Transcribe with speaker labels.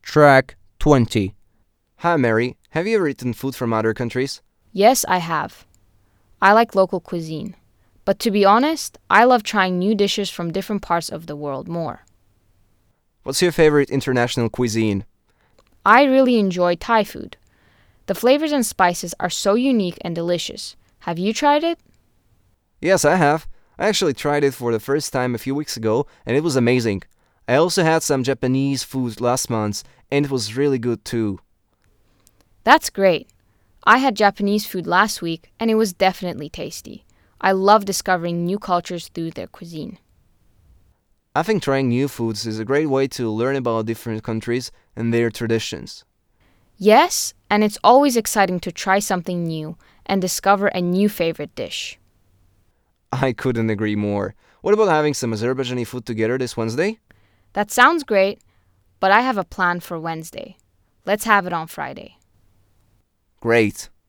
Speaker 1: Track 20. Hi Mary, have you ever eaten food from other countries?
Speaker 2: Yes, I have. I like local cuisine. But to be honest, I love trying new dishes from different parts of the world more.
Speaker 1: What's your favorite international cuisine?
Speaker 2: I really enjoy Thai food. The flavors and spices are so unique and delicious. Have you tried it?
Speaker 1: Yes, I have. I actually tried it for the first time a few weeks ago and it was amazing. I also had some Japanese food last month and it was really good too.
Speaker 2: That's great. I had Japanese food last week and it was definitely tasty. I love discovering new cultures through their cuisine.
Speaker 1: I think trying new foods is a great way to learn about different countries and their traditions.
Speaker 2: Yes, and it's always exciting to try something new and discover a new favorite dish.
Speaker 1: I couldn't agree more. What about having some Azerbaijani food together this Wednesday?
Speaker 2: That sounds great, but I have a plan for Wednesday. Let's have it on Friday.
Speaker 1: Great.